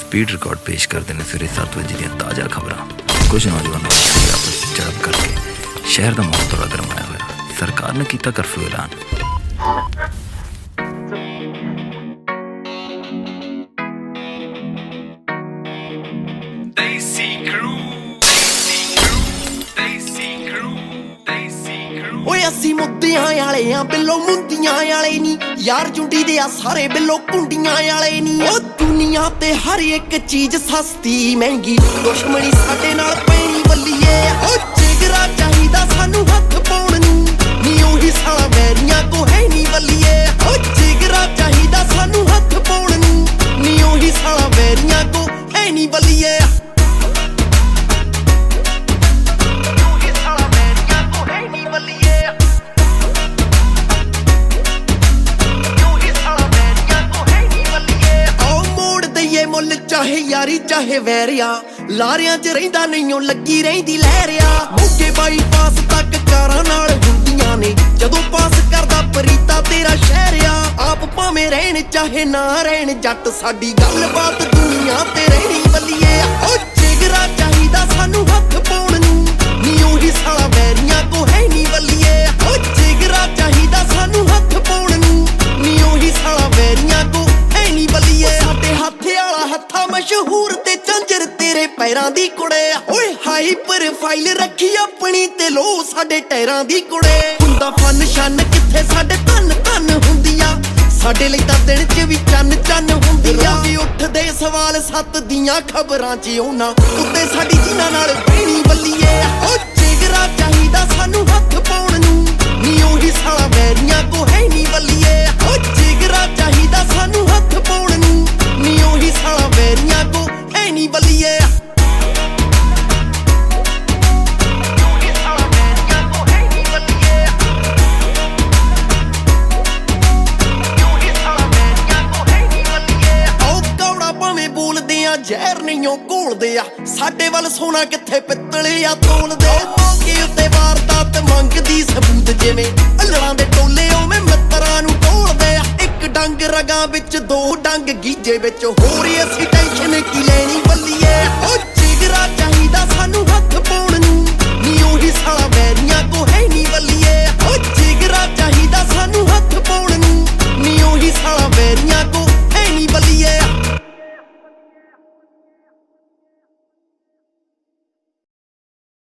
Speed record पेश करते हैं सवेरे 7 बजे दी ताज़ा खबरां। कुछ नौजवानों ने आपस में झड़प करके शहर का माहौल थोड़ा गरमाया हुआ। सरकार ने किया कर्फ्यू ऐलान। ਅਸੀਂ ਮੁੱਦਿਆਂ ਵਾਲੇ ਆ ਬਿੱਲੋ ਮੁੰਦੀਆਂ ਵਾਲੇ ਨੀ ਯਾਰ ਜੁੰਡੀ ਦੇ ਆ ਸਾਰੇ ਬਿੱਲੋ ਕੁੰਡੀਆਂ ਵਾਲੇ ਨੀ ਉਹ ਦੁਨੀਆ ਤੇ ਹਰ ਇੱਕ ਚੀਜ਼ ਸਸਤੀ ਮਹਿੰਗੀ ਦੁਸ਼ਮਣੀ ਸਾਡੇ ਨਾਲ ਪੈਣੀ ਬੱਲੀਏ ਉਹ ਜਿਗਰਾ ਚਾਹੀਦਾ ਸਾਨੂੰ ਹੱਥ ਪਾਉਣ ਨੂੰ ਨੀ ਉਹੀ ਸਾਲਾ ਵੈਰੀਆਂ ਕੋ ਹੈ ਨੀ ਬੱਲੀਏ ਉਹ ਜਿਗਰਾ ਚਾਹੀਦਾ ਸਾਨੂੰ ਹੱਥ ਪਾਉਣ ਨੂੰ ਨੀ ਉਹੀ ਸਾਲਾ ਵੈਰੀਆਂ ਕੋ ਹੈ ਨੀ ਬੱਲੀਏ ਚਾਹੇ ਯਾਰੀ ਚਾਹੇ ਵੈਰਿਆ ਲਾਰਿਆਂ 'ਚ ਰਹਿੰਦਾ ਨਹੀਂ ਉਹ ਲੱਗੀ ਰਹਿੰਦੀ ਲਹਿਰਿਆ ਮੋਗੇ ਬਾਈਪਾਸ ਤੱਕ ਕਾਰਾਂ ਨਾਲ ਹੁੰਦੀਆਂ ਨੇ ਜਦੋਂ ਪਾਸ ਕਰਦਾ ਪਰੀਤਾ ਤੇਰਾ ਸ਼ਹਿਰਿਆ ਆਪ ਭਾਵੇਂ ਰਹਿਣ ਚਾਹੇ ਨਾ ਰਹਿਣ ਜੱਟ ਸਾਡੀ ਗੱਲਬਾਤ ਦੁਨੀਆ ਤੇ ਰਹਿਣੀ ਬੱਲੀਏ ਉਹ ਜਿਗਰਾ ਚਾਹੀਦਾ ਸਾਨੂੰ ਹੱਥ ਪਾਉਣ ਨੂੰ ਨੀ ਉਹੀ ਸਾਲਾ ਵੈਰੀਆਂ ਕੋ ਹੈ ਨੀ ਬੱਲੀਏ ਉਹ ਜਿਗਰਾ ਚਾਹੀਦਾ ਸਾਨੂੰ ਹੱਥ ਪਾਉਣ ਨੂੰ ਨੀ ਉਹੀ ਸਾਲਾ ਵੈਰੀਆਂ ਕੋ ਹੈ ਨੀ ਬੱਲੀਏ ਸਾਡੇ ਹੱਥ ਵਾਲਾ ਹੱਥਾਂ ਮਸ਼ਹੂਰ ਤੇ ਝੰਜਰ ਤੇਰੇ ਪੈਰਾਂ ਦੀ ਕੁੜੇ ਓਏ ਹਾਈ ਪ੍ਰੋਫਾਈਲ ਰੱਖੀ ਆਪਣੀ ਤੇ ਲੋ ਸਾਡੇ ਟਾਇਰਾਂ ਦੀ ਕੁੜੇ ਹੁੰਦਾ ਫਨ ਸ਼ਨ ਕਿੱਥੇ ਸਾਡੇ ਧੰਨ ਧੰਨ ਹੁੰਦੀਆਂ ਸਾਡੇ ਲਈ ਤਾਂ ਦਿਨ 'ਚ ਵੀ ਚੰਨ ਚੰਨ ਹੁੰਦੀਆਂ ਵੀ ਉੱਠਦੇ ਸਵਾਲ ਸੱਤ ਦੀਆਂ ਖਬਰਾਂ 'ਚ ਉਹਨਾਂ ਉੱਤੇ ਸਾਡੀ ਜਿਨ੍ਹਾਂ ਨਾਲ ਬਹਿਣੀ ਬੱਲੀਏ ਓ ਜਿਗਰਾ ਚਾਹੀਦਾ ਸਾਨੂੰ ਹੱਥ ਪਾਉਣ ਨੂੰ ਨੀ ਉਹੀ ਸਾਲਾ ਵੈਰੀਆਂ ਕੋ ਹੈ ਨੀ ਬੱਲੀਏ ਓ ਜਿਗਰਾ ਚਾਹੀਦਾ ਸਾਨੂੰ ਹੱਥ ਪਾਉਣ ਨੂੰ ਨੀ ਉਹੀ ਸਾਲਾ ਵੈਰੀਆਂ ਕੋ ਹੈ ਨੀ ਬੱਲੀਏ ਜ਼ਹਿਰ ਨਹੀਂ ਉਹ ਘੋਲਦੇ ਆ ਸਾਡੇ ਵੱਲ ਸੋਨਾ ਕਿੱਥੇ ਪਿੱਤਲੇ ਆ ਤੋਲਦੇ ਮੌਕੇ ਉੱਤੇ ਵਾਰਦਾਤ ਮੰਗਦੀ ਸਬੂਤ ਜਿਵੇਂ ਅਲੜਾਂ ਦੇ ਟੋਲੇ ਉਵੇਂ ਮਿੱਤਰਾਂ ਨੂੰ ਢੋਲਦੇ ਆ ਇੱਕ ਡੰਗ ਰਗਾਂ ਵਿੱਚ ਦੋ ਡੰਗ ਗੀਜੇ ਵਿੱਚ ਹੋਰ ਅਸੀਂ ਟੈਨਸ਼ਨ ਕੀ ਲੈਣੀ